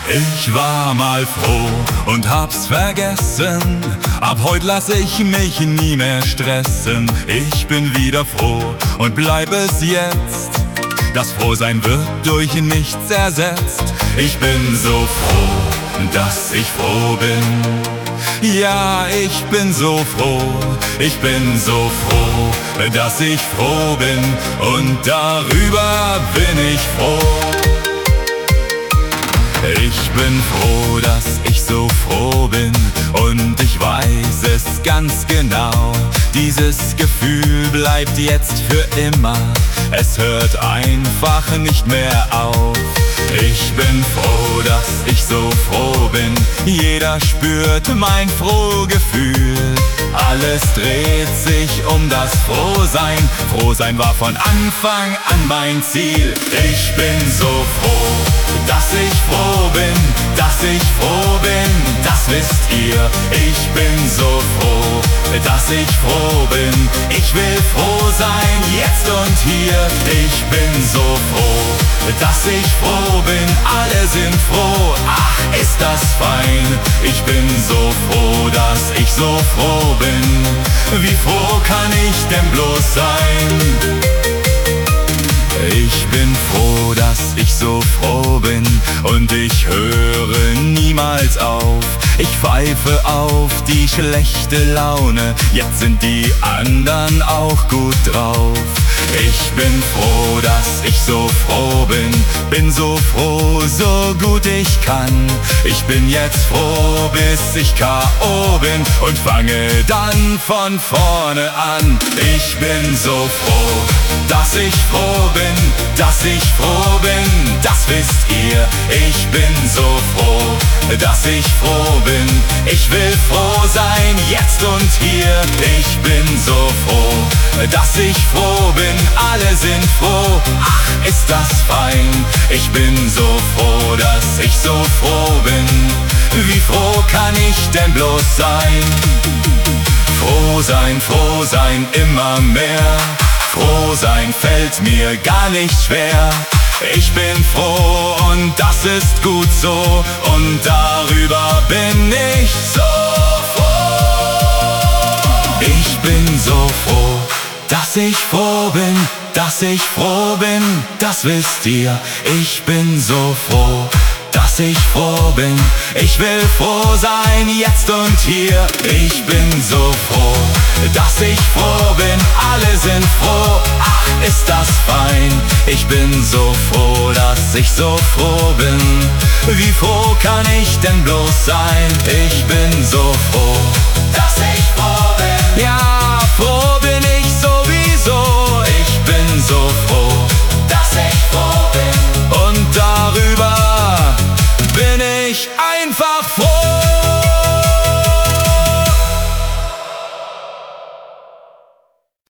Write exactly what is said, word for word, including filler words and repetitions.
Ich war mal froh und hab's vergessen. Ab heute lass ich mich nie mehr stressen. Ich bin wieder froh und bleib es jetzt. Das Frohsein wird durch nichts ersetzt. Ich bin so froh, dass ich froh bin. Ja, ich bin so froh, ich bin so froh, dass ich froh bin. Und darüber bin ich froh. Ich bin froh, dass ich so froh bin. Und ich weiß es ganz genau. Dieses Gefühl bleibt jetzt für immer. Es hört einfach nicht mehr auf. Ich bin froh, dass ich so froh bin. Jeder spürt mein Frohgefühl. Alles dreht sich um das Frohsein. Frohsein war von Anfang an mein Ziel. Ich bin so froh, dass ich froh bin, dass ich froh bin, das wisst ihr. Ich bin so froh, dass ich froh bin. Ich will froh sein, jetzt und hier. Ich bin so froh, dass ich froh bin. Alle sind froh, ach ist das fein. Ich bin so froh, dass ich so froh bin. Wie froh kann ich denn bloß sein? Ich bin froh, dass ich so froh bin. Und ich höre niemals auf. Ich pfeife auf die schlechte Laune. Jetzt sind die anderen auch gut drauf. Ich bin froh, dass ich so froh bin. Bin so froh, so gut ich kann. Ich bin jetzt froh, bis ich K O bin. Und fange dann von vorne an. Ich bin so froh, dass ich froh bin, dass ich froh bin, das wisst ihr. Ich bin so froh, dass ich froh bin. Ich will froh sein, jetzt und hier. Ich bin so froh, dass ich froh bin. Alle sind froh, ach ist das fein. Ich bin so froh, dass ich so froh bin. Wie froh kann ich denn bloß sein? Froh sein, froh sein, immer mehr. Froh sein fällt mir gar nicht schwer. Ich bin froh und das ist gut so. Und darüber bin ich so froh. Ich bin so froh, dass ich froh bin, dass ich froh bin, das wisst ihr. Ich bin so froh, dass ich froh bin. Ich will froh sein, jetzt und hier. Ich bin so froh, dass ich froh bin. Alle sind froh, ach ist das fein. Ich bin so froh, dass ich so froh bin. Wie froh kann ich denn bloß sein? Ich bin so froh, dass ich froh bin. Ja, froh bin ich sowieso. Ich bin so froh, dass ich froh bin. Und darüber bin ich einfach froh.